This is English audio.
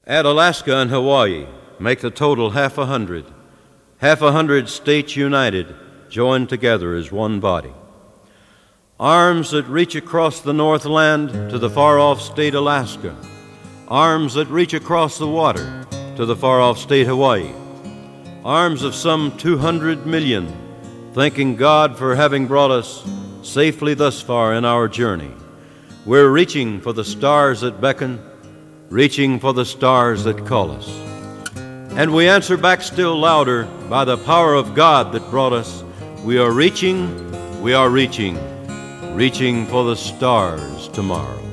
Add Alaska and Hawaii, make the total 100. 100 states united, joined together as one body. Arms that reach across the Northland to the far-off state Alaska. Arms that reach across the water to the far-off state Hawaii. Arms of some 200 million, thanking God for having brought us safely thus far in our journey. We're reaching for the stars that beckon, reaching for the stars that call us. And we answer back still louder, by the power of God that brought us, we are reaching, reaching for the stars tomorrow.